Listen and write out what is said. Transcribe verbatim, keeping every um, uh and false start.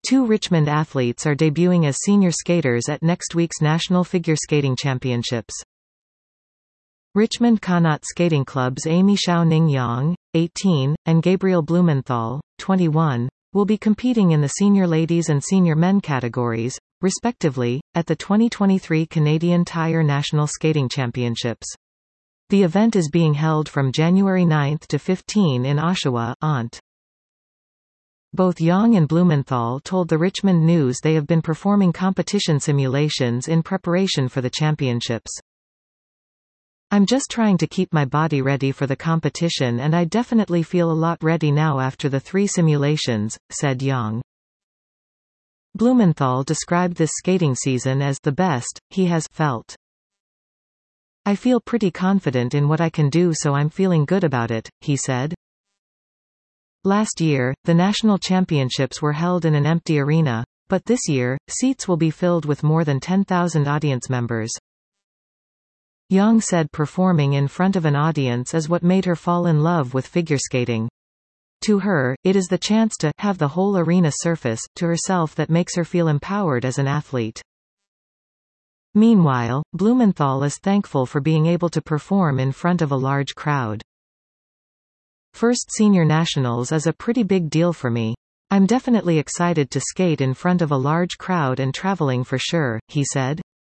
Two Richmond athletes are debuting as senior skaters at next week's National Figure Skating Championships. Richmond Connaught Skating Club's Amy Xiao Ning Yang, eighteen, and Gabriel Blumenthal, twenty-one, will be competing in the senior ladies and senior men categories, respectively, at the twenty twenty-three Canadian Tire National Skating Championships. The event is being held from January ninth to fifteenth in Oshawa, Ont. Both Yang and Blumenthal told the Richmond News they have been performing competition simulations in preparation for the championships. "I'm just trying to keep my body ready for the competition, and I definitely feel a lot ready now after the three simulations," said Yang. Blumenthal described this skating season as the best he has felt. "I feel pretty confident in what I can do, so I'm feeling good about it," he said. Last year, the national championships were held in an empty arena, but this year, seats will be filled with more than ten thousand audience members. Yang said performing in front of an audience is what made her fall in love with figure skating. To her, it is the chance to have the whole arena surface to herself that makes her feel empowered as an athlete. Meanwhile, Blumenthal is thankful for being able to perform in front of a large crowd. "First senior nationals is a pretty big deal for me. I'm definitely excited to skate in front of a large crowd and traveling for sure," he said.